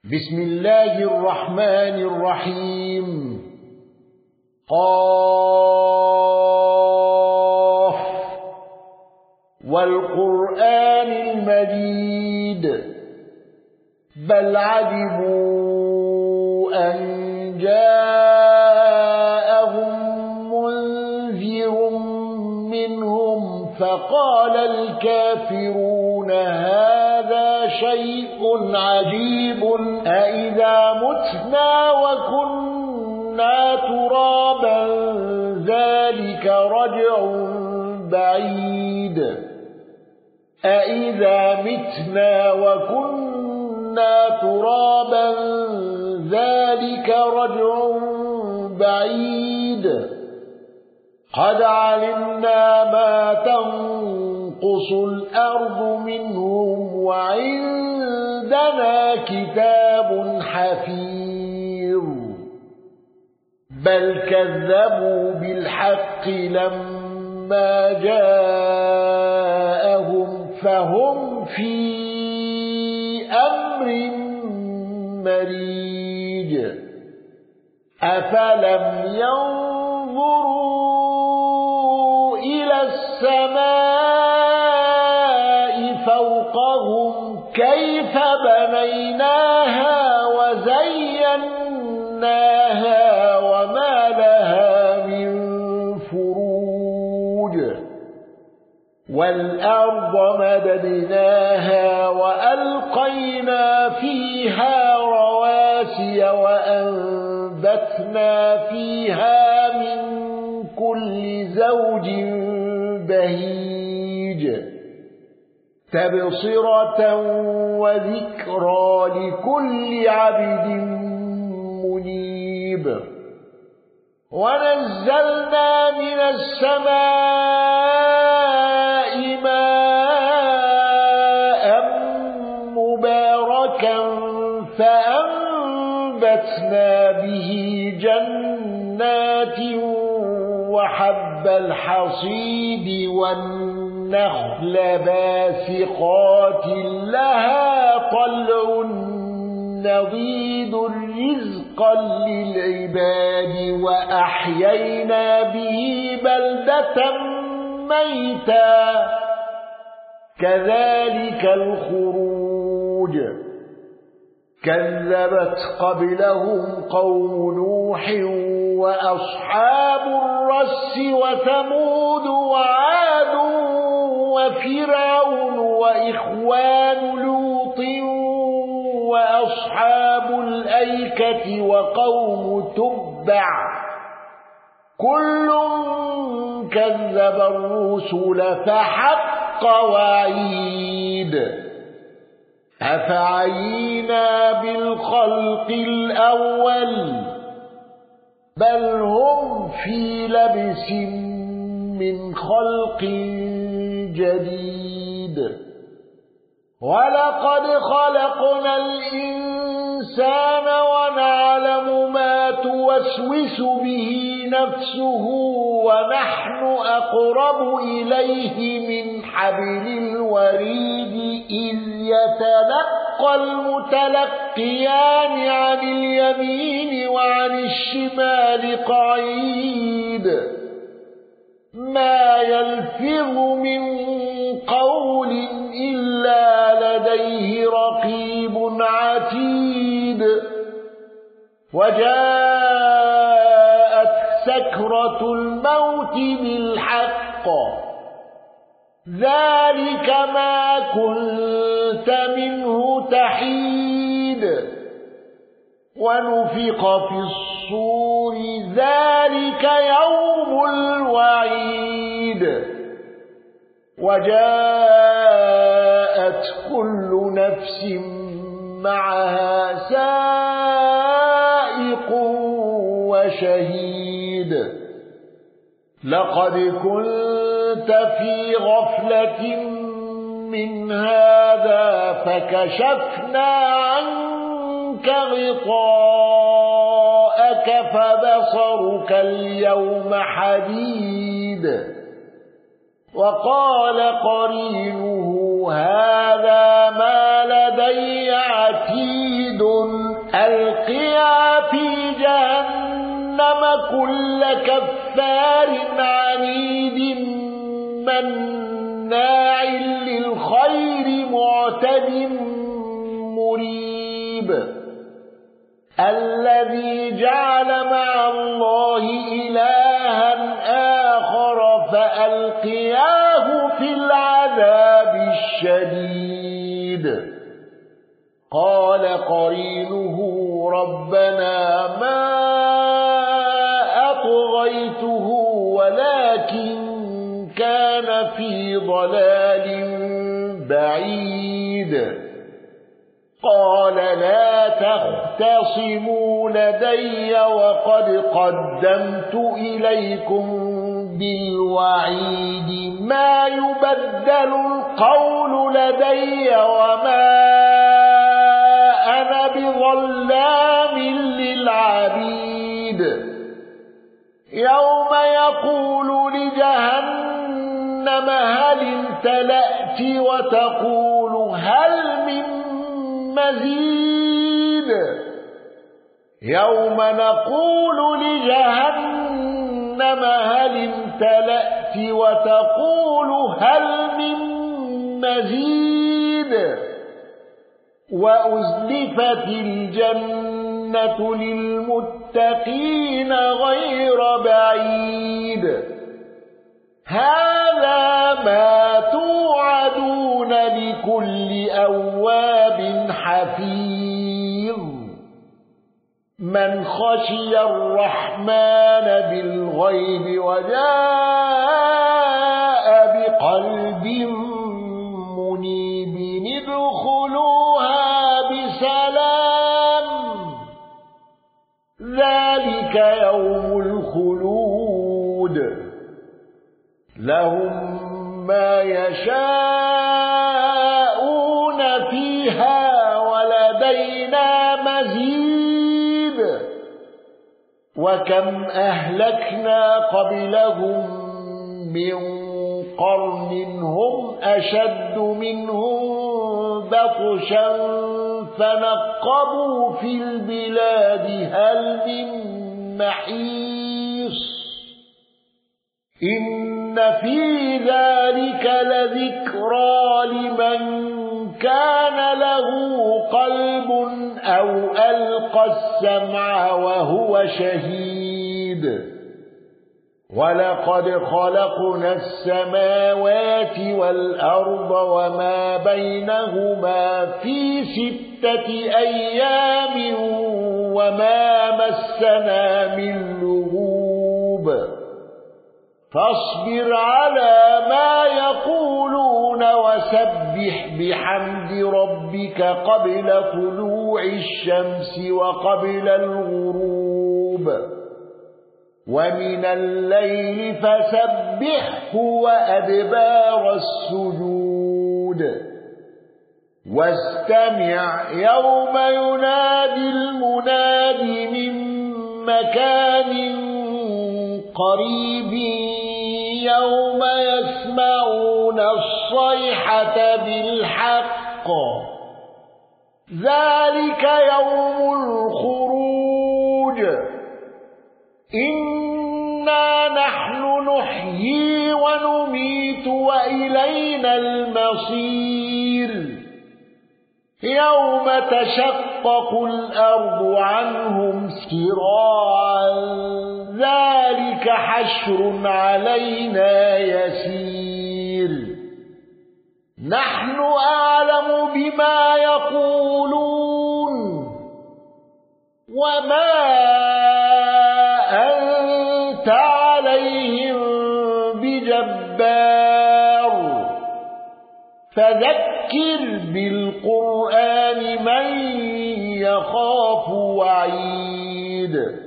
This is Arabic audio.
بسم الله الرحمن الرحيم. قاف والقرآن المجيد بل عجبوا أن جاءهم منذر منهم فقال الكافرون هذا شيء عجيب أإذا متنا وكنا ترابا ذلك رجع بعيد أإذا متنا وكنا ترابا ذلك رجع بعيد قد علمنا ما تنقص الأرض منهم وعندنا كتاب حفيظ بل كذبوا بالحق لما جاءهم فهم في أمر مريج أفلم ينظروا إلى السماء فوقهم كيف بنيناها وزيناها وما لها من فروج والأرض مددناها وألقينا فيها رواسي وأنبتنا فيها من كل زوج بهيج تبصرة وذكرى لكل عبد منيب ونزلنا من السماء ماء مباركا فأنبتنا به جنات وحب الحصيد والنخل باسقات لها طلع نضيد رزقا للعباد وأحيينا به بلدة ميتا كذلك الخروج كذبت قبلهم قوم نوح وأصحاب الرس وثمود وعاد وفرعون وإخوان لوط وأصحاب الأيكة وقوم تبع كل كذب الرسل فحق وعيد أفعينا بالخلق الأول بل هم في لبس من خلق جديد ولقد خلقنا الإنسان ونعلم ما توسوس به نفسه ونحن أقرب إليه من حبل الوريد إذ يتلقى المتلقيان عن اليمين وعن الشمال قعيد ما يلفظ من قول إلا لديه رقيب عتيد وجاءت سكرة الموت بالحق ذلك ما كنت منه تحيد ونفخ في الصور ذلك يوم الوعيد وجاءت كل نفس معها سائق وشهيد لقد كنت في غفلة من هذا فكشفنا عنك غطاءك فبصرك اليوم حديد وقال قرينه هذا ما لدي عتيد ألقيا في جهنم كل كفار عنيد مناع للخير معتد مريب الذي جعل مع الله إلها آخر فألقياه في العذاب الشديد قال قرينه ربنا ما أطغيته ولكن كان في ضلال بعيد قال لا تختصموا لدي وقد قدمت إليكم بالوعيد ما يبدل القول لدي وما أنا بظلام للعبيد يوم يقول لجهنم هل امتلأت وتقول هل من مزيد يوم نقول لجهنم هل امتلأت وتقول هل من مزيد وأزلفت الجنة للمتقين غير بعيد هذا ما توعدون لكل أواب حفيظ من خشي الرحمن بالغيب وجاء بقلب منيب ادخلوها بسلام ذلك يوم الخلود لهم ما يشاءون فيها ولدينا مزيد وكم أهلكنا قبلهم من قرن هم أشد منهم بطشا فنقبوا في البلاد هل من محيص إن في ذلك لذكرى لمن كان له قلب أو ألقى السمع وهو شهيد ولقد خلقنا السماوات والأرض وما بينهما في 6 أيام وما مسنا من لغوب فاصبر على ما يقولون وسبح بحمد ربك قبل طلوع الشمس وقبل الغروب ومن الليل فسبحه وأدبار السجود واستمع يوم ينادي المناد من مكان قريب يوم يسمعون الصيحة بالحق ذلك يوم الخروج إنا نحن نحيي ونميت وإلينا المصير يوم تشقق الأرض عنهم سراعا ذلك حشر علينا يسير نحن أعلم بما يقولون وما أنت عليهم بجبار فذكر بالقرآن من يخاف وعيد